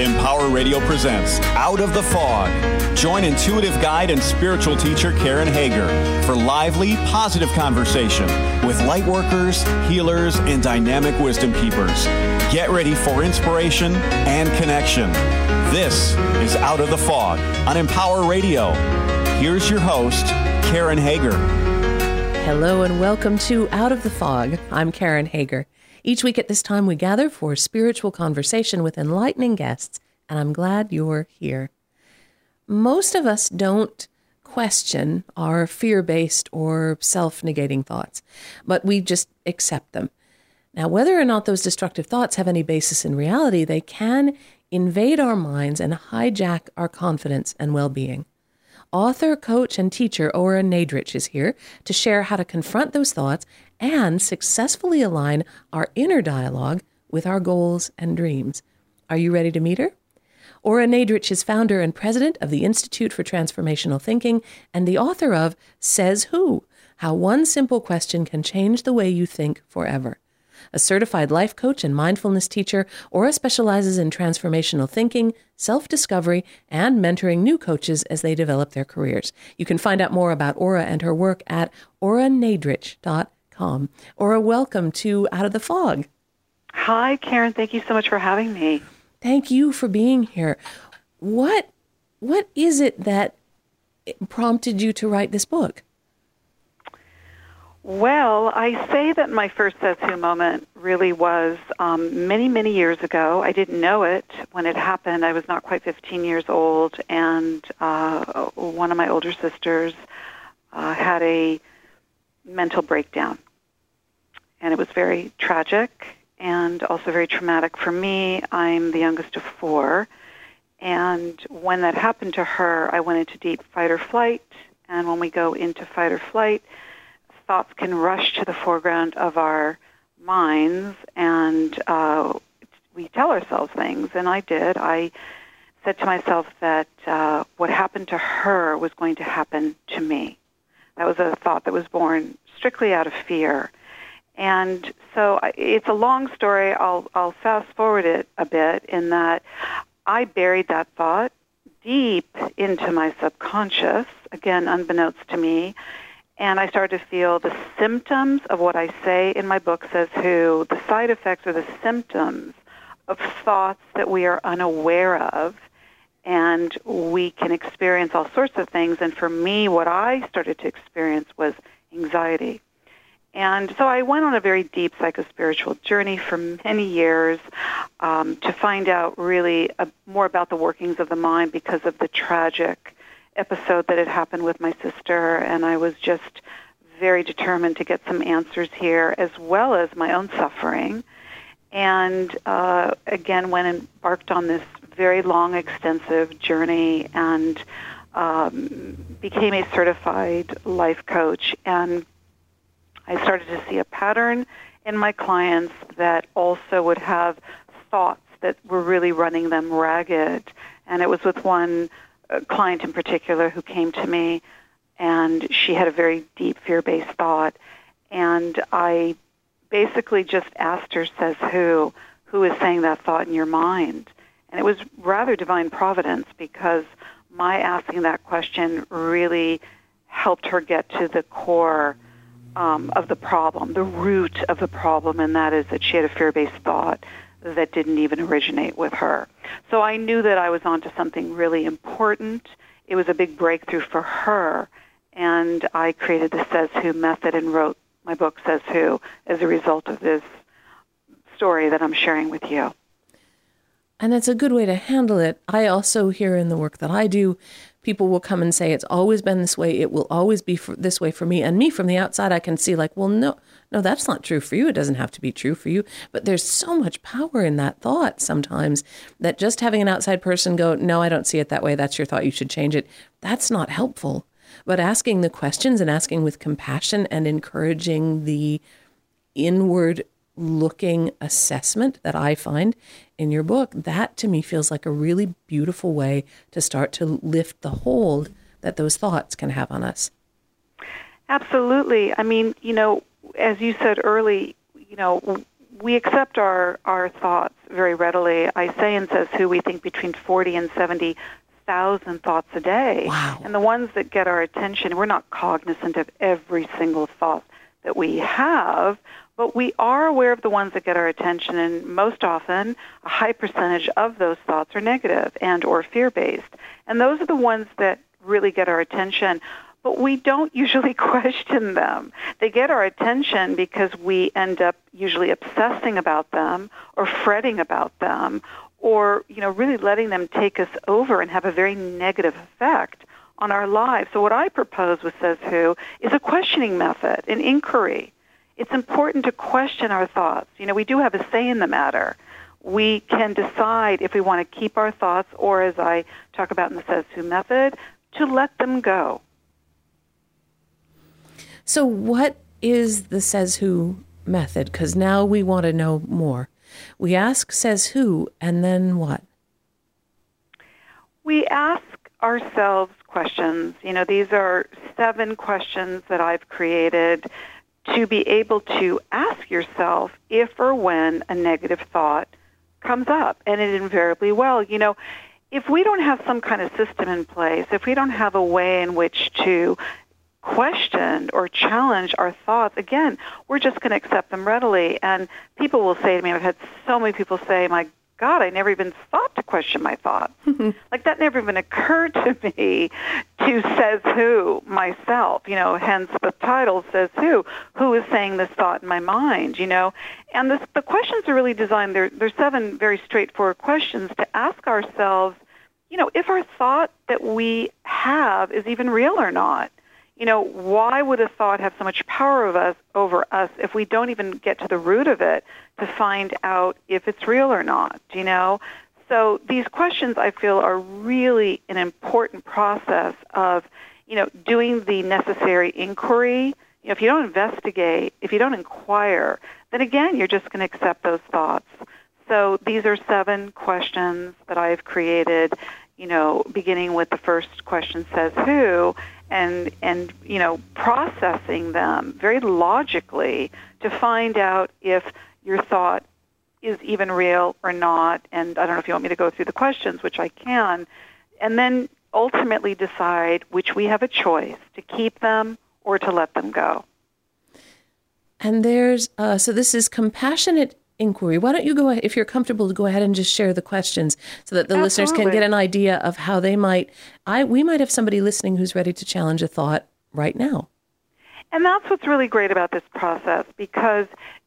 Empower Radio presents Out of the Fog. Join intuitive guide and spiritual teacher Karen Hager for lively, positive conversation with light workers, healers, and dynamic wisdom keepers. Get ready for inspiration and connection. This is Out of the Fog on Empower Radio. Here's your host, Karen Hager. Hello and welcome to Out of the Fog. I'm Karen Hager. Each week at this time, we gather for spiritual conversation with enlightening guests, and I'm glad you're here. Most of us don't question our fear-based or self-negating thoughts, but we just accept them. Now, whether or not those destructive thoughts have any basis in reality, they can invade our minds and hijack our confidence and well-being. Author, coach, and teacher Ora Nadrich is here to share how to confront those thoughts and successfully align our inner dialogue with our goals and dreams. Are you ready to meet her? Ora Nadrich is founder and president of the Institute for Transformational Thinking and the author of Says Who? How One Simple Question Can Change the Way You Think Forever. A certified life coach and mindfulness teacher, Ora specializes in transformational thinking, self-discovery, and mentoring new coaches as they develop their careers. You can find out more about Ora and her work at oranadrich.com. Ora, welcome to Out of the Fog. Hi, Karen. Thank you so much for having me. Thank you for being here. What is it that prompted you to write this book? Well, I say that my first Says Who moment really was many, many years ago. I didn't know it when it happened. I was not quite 15 years old, and one of my older sisters had a mental breakdown. And it was very tragic and also very traumatic for me. I'm the youngest of four. And when that happened to her, I went into deep fight or flight. And when we go into fight or flight, thoughts can rush to the foreground of our minds, and we tell ourselves things, and I did. I said to myself that what happened to her was going to happen to me. That was a thought that was born strictly out of fear. And so it's a long story. I'll fast forward it a bit in that I buried that thought deep into my subconscious, again, unbeknownst to me. And I started to feel the symptoms of what I say in my book, Says Who, the side effects or the symptoms of thoughts that we are unaware of. And we can experience all sorts of things. And for me, what I started to experience was anxiety. And so I went on a very deep psychospiritual journey for many years to find out really more about the workings of the mind because of the tragic episode that had happened with my sister, and I was just very determined to get some answers here, as well as my own suffering. And again, embarked on this very long, extensive journey, and became a certified life coach. And I started to see a pattern in my clients that also would have thoughts that were really running them ragged. And it was with one client in particular who came to me, and she had a very deep fear-based thought. And I basically just asked her, Says who is saying that thought in your mind? And it was rather divine providence, because my asking that question really helped her get to the core of the problem, the root of the problem, and that is that she had a fear-based thought that didn't even originate with her. So I knew that I was onto something really important. It was a big breakthrough for her, and I created the Says Who method and wrote my book, Says Who, as a result of this story that I'm sharing with you. And that's a good way to handle it. I also hear in the work that I do, people will come and say, it's always been this way, it will always be this way for me. And me from the outside, I can see like, well, no, that's not true for you. It doesn't have to be true for you. But there's so much power in that thought sometimes that just having an outside person go, no, I don't see it that way. That's your thought. You should change it. That's not helpful. But asking the questions and asking with compassion and encouraging the inward looking assessment that I find in your book, that to me feels like a really beautiful way to start to lift the hold that those thoughts can have on us. Absolutely. I mean, as you said early, we accept our thoughts very readily. I say in Says Who, we think between 40 and 70,000 thoughts a day. Wow. And the ones that get our attention, we're not cognizant of every single thought that we have, but we are aware of the ones that get our attention, and most often a high percentage of those thoughts are negative and or fear-based. And those are the ones that really get our attention, but we don't usually question them. They get our attention because we end up usually obsessing about them or fretting about them, or really letting them take us over and have a very negative effect on our lives. So what I propose with Says Who is a questioning method, an inquiry. It's important to question our thoughts. We do have a say in the matter. We can decide if we want to keep our thoughts, or as I talk about in the Says Who method, to let them go. So what is the Says Who method? Because now we want to know more. We ask Says Who, and then what? We ask ourselves questions. These are 7 questions that I've created to be able to ask yourself if or when a negative thought comes up, and it invariably will. If we don't have some kind of system in place, if we don't have a way in which to question or challenge our thoughts, again, we're just going to accept them readily. And people will say to me, I've had so many people say, my God, I never even thought to question my thoughts. Like that never even occurred to me to Says Who myself, hence the title Says Who is saying this thought in my mind, And the questions are really designed, they're 7 very straightforward questions to ask ourselves, if our thought that we have is even real or not. Why would a thought have so much power over us if we don't even get to the root of it to find out if it's real or not, So these questions, I feel, are really an important process of, doing the necessary inquiry. If you don't investigate, if you don't inquire, then again, you're just going to accept those thoughts. So these are 7 questions that I've created, beginning with the first question, Says Who, and processing them very logically to find out if your thought is even real or not. And I don't know if you want me to go through the questions, which I can, and then ultimately decide which we have a choice to keep them or to let them go. And there's, so this is compassionate inquiry. Why don't you go ahead, if you're comfortable, to go ahead and just share the questions so that the listeners can get an idea of how they might, we might have somebody listening who's ready to challenge a thought right now. And that's what's really great about this process, because,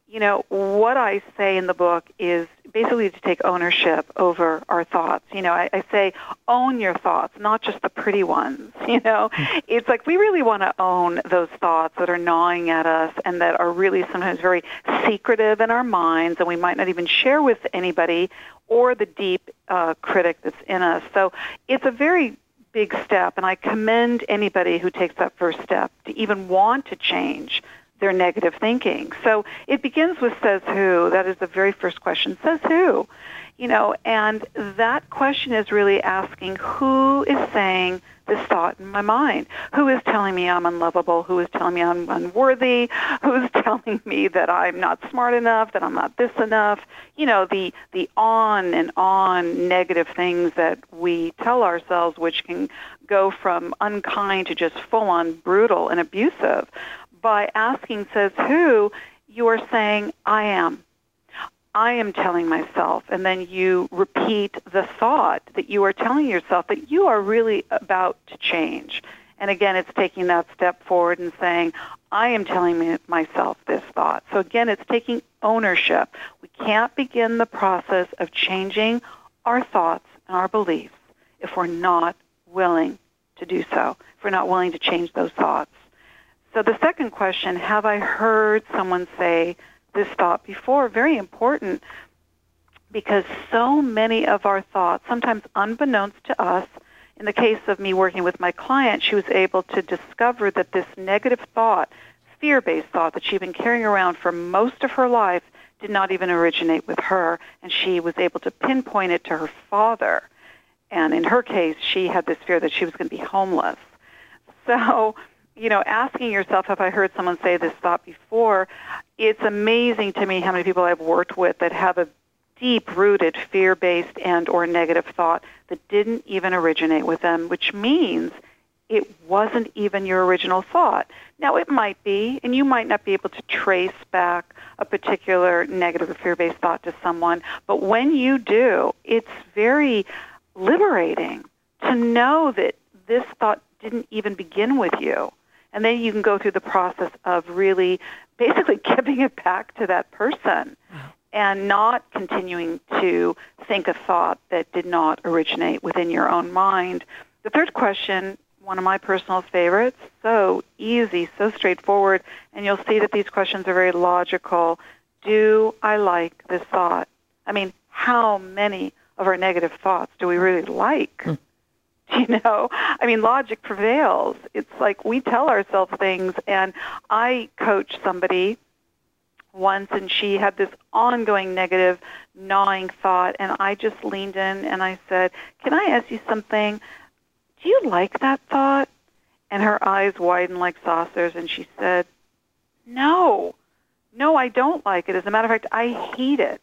what I say in the book is basically to take ownership over our thoughts. I say own your thoughts, not just the pretty ones. It's like we really want to own those thoughts that are gnawing at us and that are really sometimes very secretive in our minds, and we might not even share with anybody, or the deep critic that's in us. So it's a very big step, and I commend anybody who takes that first step to even want to change their negative thinking. So it begins with Says Who. That is the very first question. Says Who? And that question is really asking, who is saying this thought in my mind? Who is telling me I'm unlovable? Who is telling me I'm unworthy? Who is telling me that I'm not smart enough, that I'm not this enough? The on and on negative things that we tell ourselves, which can go from unkind to just full-on brutal and abusive. By asking Says Who, you are saying, I am telling myself, and then you repeat the thought that you are telling yourself that you are really about to change. And again, it's taking that step forward and saying, I am telling myself this thought. So again, it's taking ownership. We can't begin the process of changing our thoughts and our beliefs if we're not willing to do so, if we're not willing to change those thoughts. So the second question, have I heard someone say this thought before? Very important, because so many of our thoughts, sometimes unbeknownst to us, in the case of me working with my client, she was able to discover that this negative thought, fear-based thought that she'd been carrying around for most of her life, did not even originate with her, and she was able to pinpoint it to her father. And in her case, she had this fear that she was going to be homeless. So asking yourself, have I heard someone say this thought before? It's amazing to me how many people I've worked with that have a deep-rooted fear-based and or negative thought that didn't even originate with them, which means it wasn't even your original thought. Now, it might be, and you might not be able to trace back a particular negative or fear-based thought to someone, but when you do, it's very liberating to know that this thought didn't even begin with you. And then you can go through the process of really basically giving it back to that person and not continuing to think a thought that did not originate within your own mind. The third question, one of my personal favorites, so easy, so straightforward, and you'll see that these questions are very logical. Do I like this thought? I mean, how many of our negative thoughts do we really like? I mean, logic prevails. It's like we tell ourselves things, and I coached somebody once, and she had this ongoing negative, gnawing thought, and I just leaned in and I said, can I ask you something? Do you like that thought? And her eyes widened like saucers, and she said, no, I don't like it. As a matter of fact, I hate it.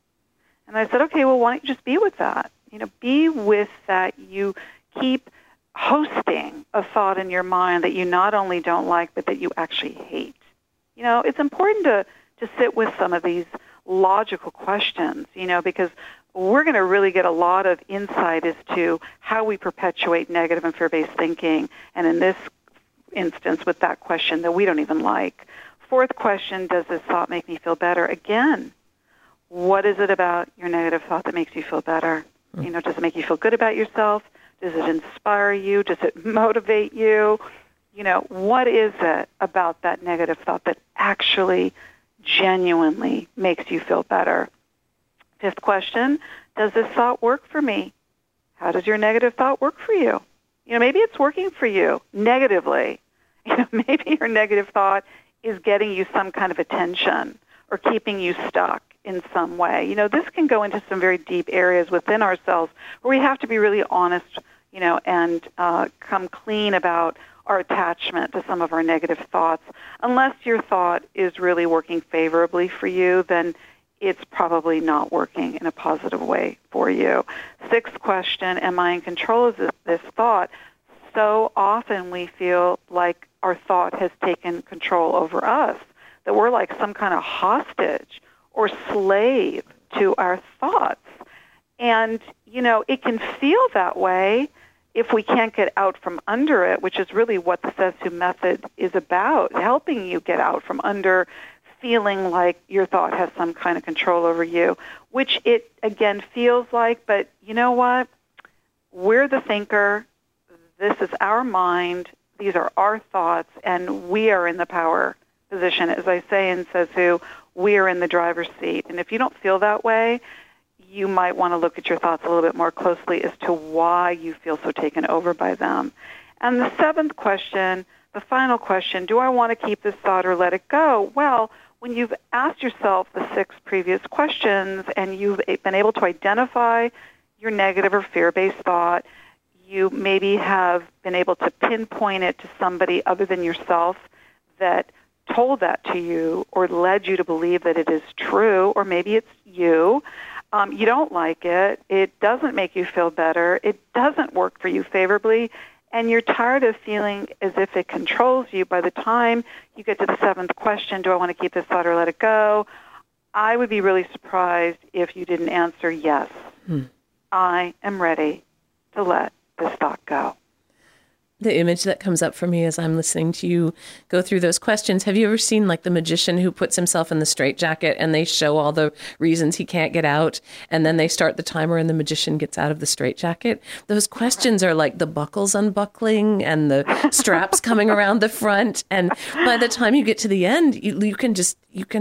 And I said, okay, well, why don't you just be with that? Be with that. You keep hosting a thought in your mind that you not only don't like, but that you actually hate. It's important to sit with some of these logical questions, because we're going to really get a lot of insight as to how we perpetuate negative and fear-based thinking, and in this instance with that question that we don't even like. Fourth question, does this thought make me feel better? Again, what is it about your negative thought that makes you feel better? Does it make you feel good about yourself? Does it inspire you? Does it motivate you? What is it about that negative thought that actually genuinely makes you feel better? Fifth question, does this thought work for me? How does your negative thought work for you? Maybe it's working for you negatively. Maybe your negative thought is getting you some kind of attention or keeping you stuck in some way. This can go into some very deep areas within ourselves where we have to be really honest, and come clean about our attachment to some of our negative thoughts. Unless your thought is really working favorably for you, then it's probably not working in a positive way for you. Sixth question, am I in control of this thought? So often we feel like our thought has taken control over us, that we're like some kind of hostage or slave to our thoughts. And, it can feel that way if we can't get out from under it, which is really what the Says Who method is about, helping you get out from under feeling like your thought has some kind of control over you, which it, again, feels like, but you know what? We're the thinker. This is our mind. These are our thoughts, and we are in the power position. As I say in Says Who, we are in the driver's seat. And if you don't feel that way, you might want to look at your thoughts a little bit more closely as to why you feel so taken over by them. And the seventh question, the final question, do I want to keep this thought or let it go? Well, when you've asked yourself the 6 previous questions and you've been able to identify your negative or fear-based thought, you maybe have been able to pinpoint it to somebody other than yourself that told that to you or led you to believe that it is true, or maybe it's you. You don't like it. It doesn't make you feel better. It doesn't work for you favorably, and you're tired of feeling as if it controls you. By the time you get to the 7th question, do I want to keep this thought or let it go? I would be really surprised if you didn't answer yes. I am ready to let this thought go. The image that comes up for me as I'm listening to you go through those questions, have you ever seen like the magician who puts himself in the straitjacket and they show all the reasons he can't get out, and then they start the timer and the magician gets out of the straitjacket? Those questions are like the buckles unbuckling and the straps coming around the front, and by the time you get to the end, you can just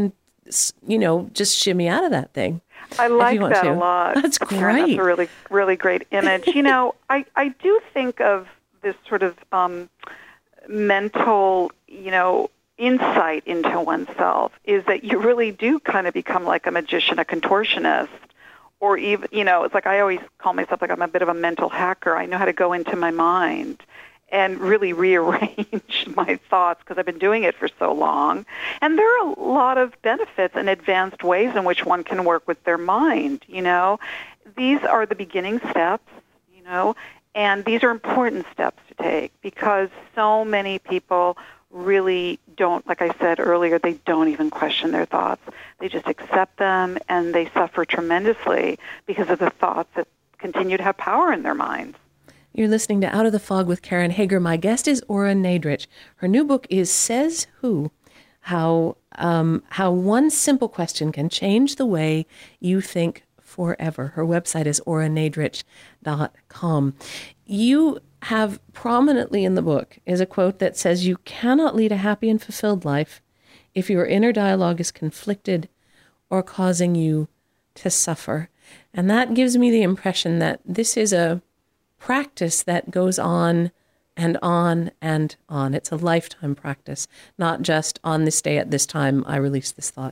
shimmy out of that thing. I like that a lot. That's great. That's a really, really great image. I do think of this sort of mental, insight into oneself is that you really do kind of become like a magician, a contortionist, or even, it's like I always call myself like I'm a bit of a mental hacker. I know how to go into my mind and really rearrange my thoughts because I've been doing it for so long. And there are a lot of benefits and advanced ways in which one can work with their mind, These are the beginning steps, and these are important steps to take because so many people really don't, like I said earlier, they don't even question their thoughts. They just accept them, and they suffer tremendously because of the thoughts that continue to have power in their minds. You're listening to Out of the Fog with Karen Hager. My guest is Ora Nadrich. Her new book is Says Who? How one simple question can change the way you think forever. Her website is oranadrich.com. You have prominently in the book is a quote that says, "You cannot lead a happy and fulfilled life if your inner dialogue is conflicted or causing you to suffer." And that gives me the impression that this is a practice that goes on and on and on. It's a lifetime practice, not just on this day at this time I release this thought.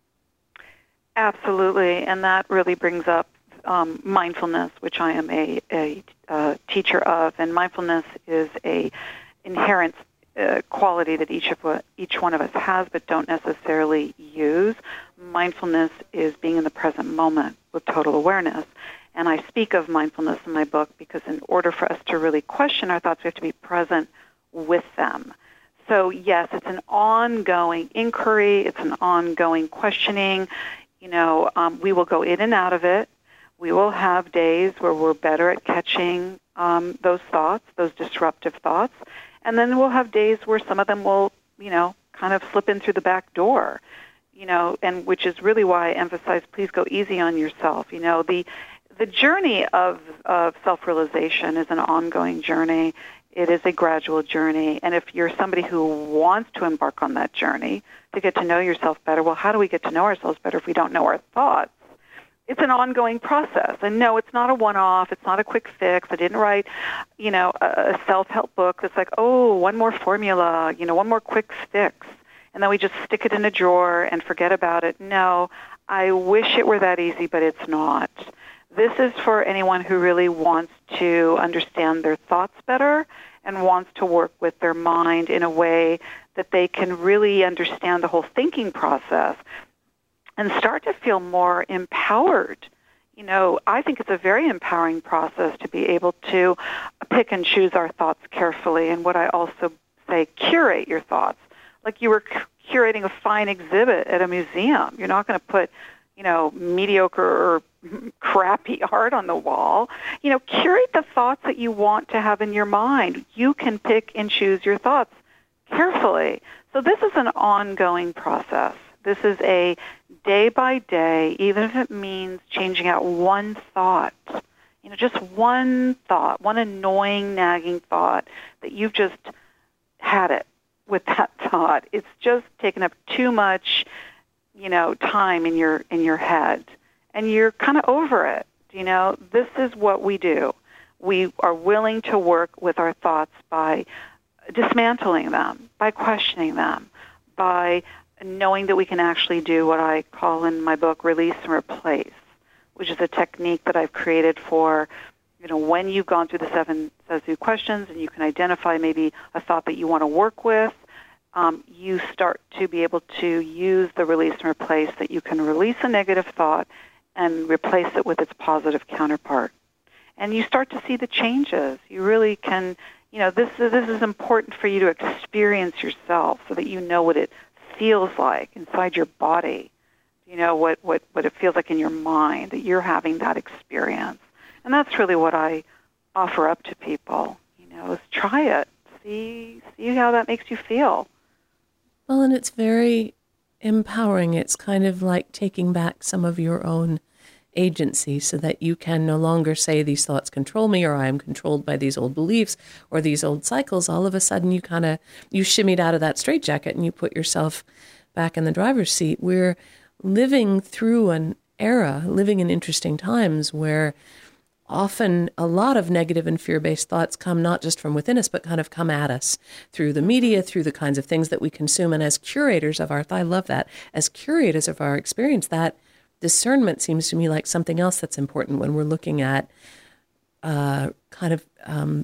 Absolutely, and that really brings up mindfulness, which I am a teacher of, and mindfulness is a inherent quality that each one of us has but don't necessarily use. Mindfulness is being in the present moment with total awareness. And I speak of mindfulness in my book because in order for us to really question our thoughts, we have to be present with them. So yes, it's an ongoing inquiry. It's an ongoing questioning. We will go in and out of it. We will have days where we're better at catching those thoughts, those disruptive thoughts. And then we'll have days where some of them will, kind of slip in through the back door, and which is really why I emphasize, please go easy on yourself. The journey of self-realization is an ongoing journey. It is a gradual journey. And if you're somebody who wants to embark on that journey to get to know yourself better, well, how do we get to know ourselves better if we don't know our thoughts? It's an ongoing process. And no, it's not a one-off. It's not a quick fix. I didn't write, a self-help book that's like, oh, one more formula, one more quick fix. And then we just stick it in a drawer and forget about it. No, I wish it were that easy, but it's not. This is for anyone who really wants to understand their thoughts better and wants to work with their mind in a way that they can really understand the whole thinking process and start to feel more empowered. I think it's a very empowering process to be able to pick and choose our thoughts carefully, and what I also say, curate your thoughts. Like you were curating a fine exhibit at a museum. You're not going to put, mediocre or crappy art on the wall. Curate the thoughts that you want to have in your mind. You can pick and choose your thoughts carefully. So this is an ongoing process. This is a day by day, even if it means changing out one thought, just one thought, one annoying, nagging thought that you've just had it with that thought. It's just taken up too much, time in your head, and you're kind of over it. This is what we do. We are willing to work with our thoughts by dismantling them, by questioning them, by knowing that we can actually do what I call in my book release and replace, which is a technique that I've created for, when you've gone through the 7 Says Who questions and you can identify maybe a thought that you want to work with, you start to be able to use the release and replace, that you can release a negative thought and replace it with its positive counterpart. And you start to see the changes. You really can, this is important for you to experience yourself so that you know what it feels like inside your body, what it feels like in your mind, that you're having that experience. And that's really what I offer up to people, is try it. See how that makes you feel. Well, and it's very empowering. It's kind of like taking back some of your own agency so that you can no longer say these thoughts control me, or I am controlled by these old beliefs or these old cycles. All of a sudden you shimmied out of that straitjacket and you put yourself back in the driver's seat. We're living through an era, living in interesting times where often a lot of negative and fear-based thoughts come not just from within us, but kind of come at us through the media, through the kinds of things that we consume. And as curators of our, I love that, as curators of our experience, that discernment seems to me like something else that's important when we're looking at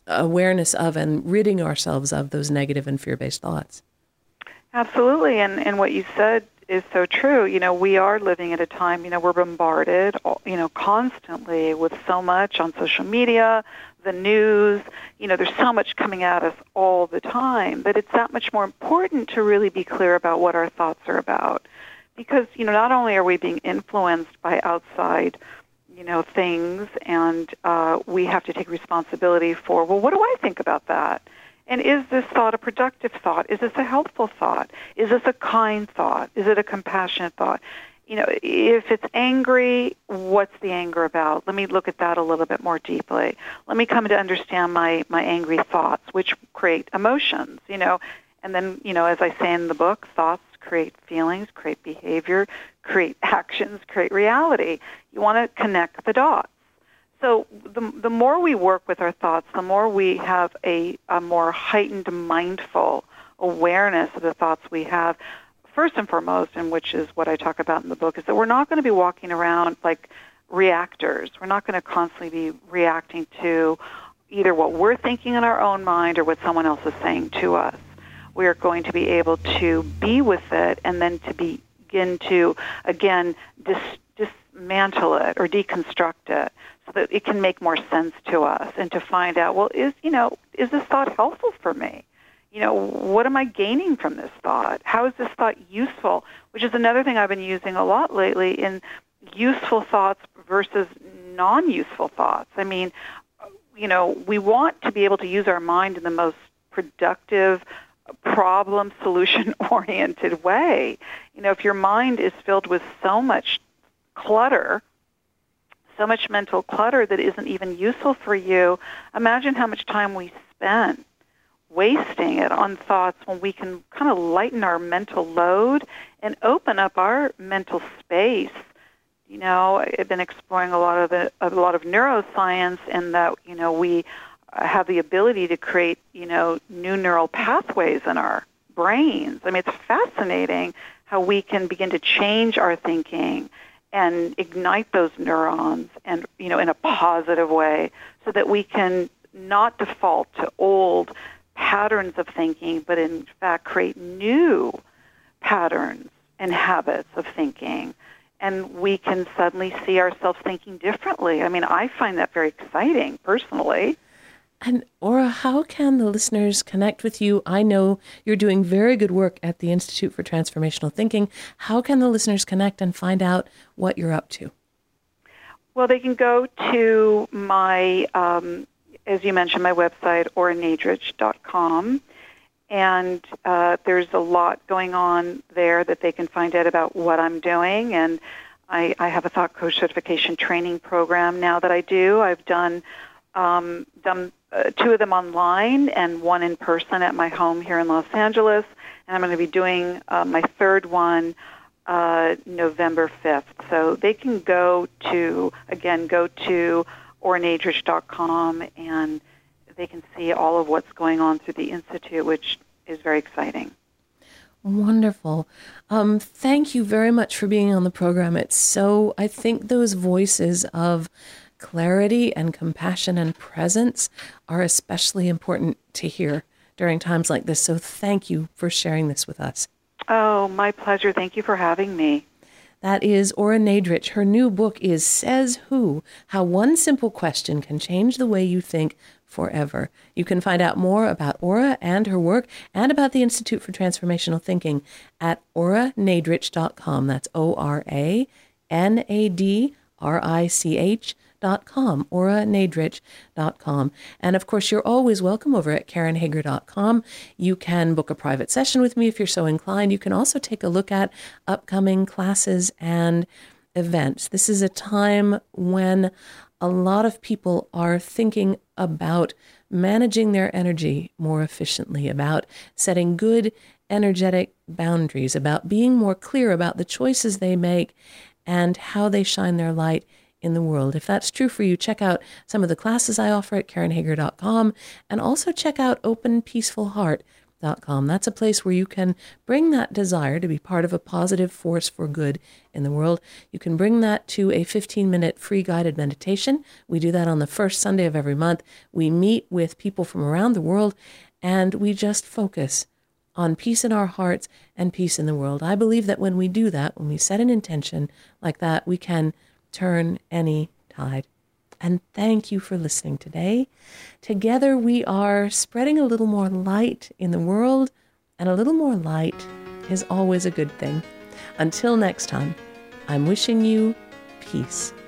awareness of and ridding ourselves of those negative and fear-based thoughts. Absolutely, and what you said is so true. We are living at a time, we're bombarded, constantly with so much on social media, the news, there's so much coming at us all the time, but it's that much more important to really be clear about what our thoughts are about. Because, not only are we being influenced by outside, things, and we have to take responsibility for, well, what do I think about that? And is this thought a productive thought? Is this a helpful thought? Is this a kind thought? Is it a compassionate thought? If it's angry, what's the anger about? Let me look at that a little bit more deeply. Let me come to understand my angry thoughts, which create emotions, And then, as I say in the book, thoughts create feelings, create behavior, create actions, create reality. You want to connect the dots. So the more we work with our thoughts, the more we have a more heightened, mindful awareness of the thoughts we have. First and foremost, and which is what I talk about in the book, is that we're not going to be walking around like reactors. We're not going to constantly be reacting to either what we're thinking in our own mind or what someone else is saying to us. We are going to be able to be with it and then to begin to, again, dismantle it or deconstruct it so that it can make more sense to us and to find out, well, is this thought helpful for me? What am I gaining from this thought? How is this thought useful? Which is another thing I've been using a lot lately in useful thoughts versus non-useful thoughts. I mean, we want to be able to use our mind in the most productive, problem solution-oriented way. If your mind is filled with so much clutter, so much mental clutter that isn't even useful for you, imagine how much time we spend wasting it on thoughts when we can kind of lighten our mental load and open up our mental space. I've been exploring a lot of neuroscience, and that we have the ability to create new neural pathways in our brains. I mean, it's fascinating how we can begin to change our thinking and ignite those neurons and in a positive way, so that we can not default to old patterns of thinking, but in fact create new patterns and habits of thinking. And we can suddenly see ourselves thinking differently. I mean, I find that very exciting personally. And Ora, how can the listeners connect with you? I know you're doing very good work at the Institute for Transformational Thinking. How can the listeners connect and find out what you're up to? Well, they can go to my as you mentioned, my website, oranadrich.com, and there's a lot going on there that they can find out about what I'm doing, and I have a Thought Coach certification training program now that I do. I've done two of them online and one in person at my home here in Los Angeles, and I'm going to be doing my third one November 5th. So they can go to oranadrich.com, and they can see all of what's going on through the Institute, which is very exciting. Wonderful. Thank you very much for being on the program. I think those voices of clarity and compassion and presence are especially important to hear during times like this. So thank you for sharing this with us. Oh, my pleasure. Thank you for having me. That is Ora Nadrich. Her new book is Says Who? How One Simple Question Can Change the Way You Think Forever. You can find out more about Ora and her work and about the Institute for Transformational Thinking at oranadrich.com. That's oranadrich.com, oranadrich.com. And of course, you're always welcome over at KarenHager.com. You can book a private session with me if you're so inclined. You can also take a look at upcoming classes and events. This is a time when a lot of people are thinking about managing their energy more efficiently, about setting good energetic boundaries, about being more clear about the choices they make and how they shine their light in the world. If that's true for you, check out some of the classes I offer at KarenHager.com, and also check out Open Peaceful Heart, That's a place where you can bring that desire to be part of a positive force for good in the world. You can bring that to a 15-minute free guided meditation. We do that on the first Sunday of every month. We meet with people from around the world, and we just focus on peace in our hearts and peace in the world. I believe that when we do that, when we set an intention like that, we can turn any tide. And thank you for listening today. Together we are spreading a little more light in the world, and a little more light is always a good thing. Until next time, I'm wishing you peace.